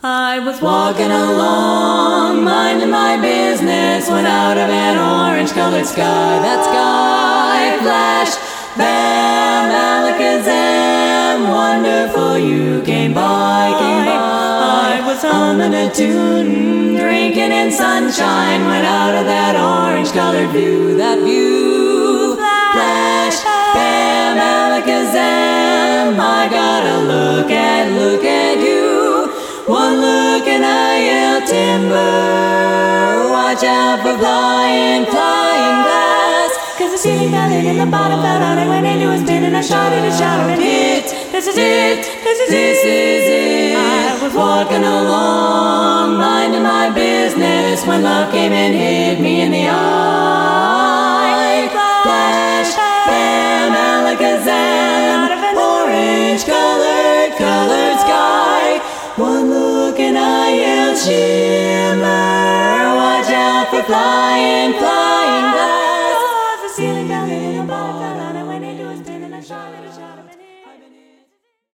I was walking along, minding my business, when out of an orange-colored sky, that sky flashed, bam, alakazam, wonderful, you came by. I was humming a tune, drinking in sunshine, when out of that orange-colored view, that view, flash, bam, alakazam, I gotta look at you. One look and I yelled timber, watch out for flying glass. Cause the ceiling fell in and the bottom fell out, and went into a spin and I shot it and hit. This is it. I was walking along, minding my business, when love came and hit me in the eye. Flash, bam, alakazam, orange-colored sky. One look and I yelled shimmer, watch out for flying